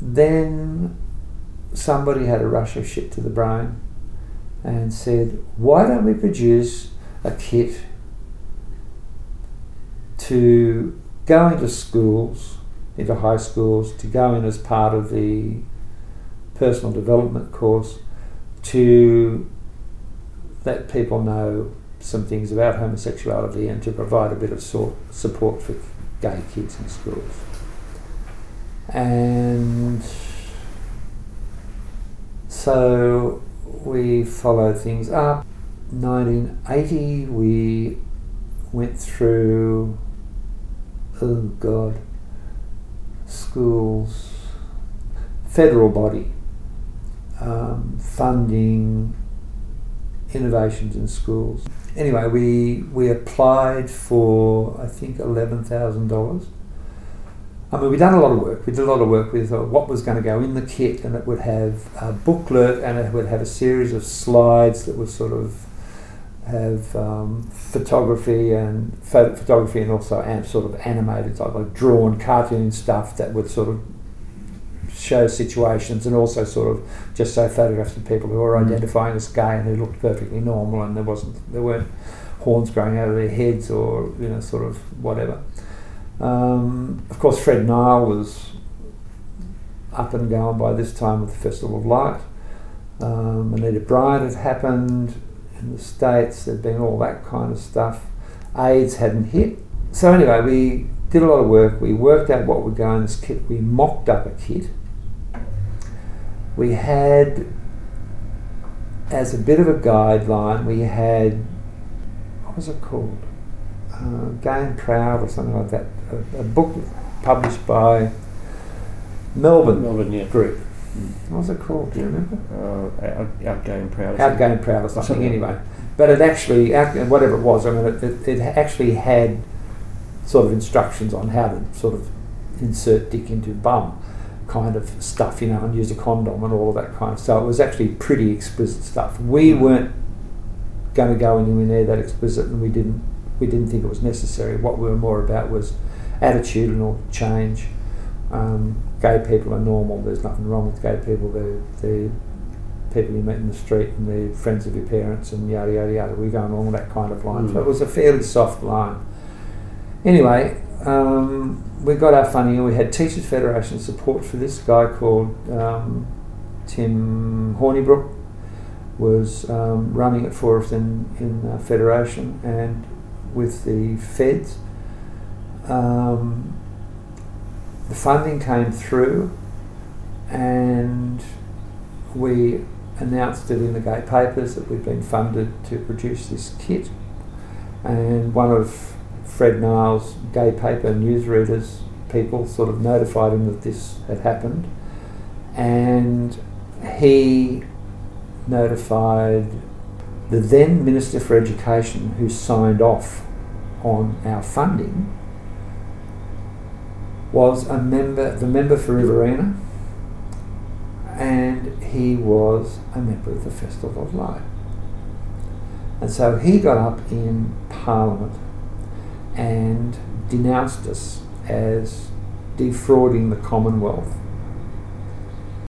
then somebody had a rush of shit to the brain and said, why don't we produce a kit to go into schools, into high schools, to go in as part of the personal development course, to let people know some things about homosexuality and to provide a bit of support for gay kids in schools. And so we followed things up. 1980 we went through, schools, federal body, funding innovations in schools. Anyway, we applied for, I think, $11,000. I mean, we'd done a lot of work. We did a lot of work with what was going to go in the kit, and it would have a booklet and it would have a series of slides that would sort of have photography and also sort of animated, like drawn cartoon stuff that would sort of show situations, and also sort of just show photographs of people who were identifying as gay and who looked perfectly normal, and there weren't horns growing out of their heads or sort of whatever. Of course, Fred Nile was up and going by this time with the Festival of Light. Anita Bryant had happened in the States. There'd been all that kind of stuff. AIDS hadn't hit. So anyway, we did a lot of work. We worked out what would go in this kit. We mocked up a kit. We had, as a bit of a guideline, we had, what was it called? Gay and Proud or something like that. A book published by Melbourne group. What was it called? Do you remember? Out Gay and Proud. Out Gay and Proud or something. Anyway, but it actually, whatever it was, I mean, it actually had sort of instructions on how to sort of insert dick into bum kind of stuff, and use a condom and all of that kind of stuff. It was actually pretty explicit stuff. We weren't going to go in there that explicit, and we didn't think it was necessary. What we were more about was attitudinal change. Gay people are normal. There's nothing wrong with gay people. They're people you meet in the street, and they're friends of your parents, and yada yada yada. We're going along that kind of line. So it was a fairly soft line. Anyway, we got our funding, and we had Teachers Federation support for this. Guy called Tim Hornibrook was running it for us in Federation, and with the feds. The funding came through, and we announced it in the gay papers that we'd been funded to produce this kit. And one of Fred Nile's gay paper newsreaders people sort of notified him that this had happened, and he notified the then Minister for Education, who signed off on our funding, was the member for Riverina, and he was a member of the Festival of Light. And so he got up in Parliament and denounced us as defrauding the Commonwealth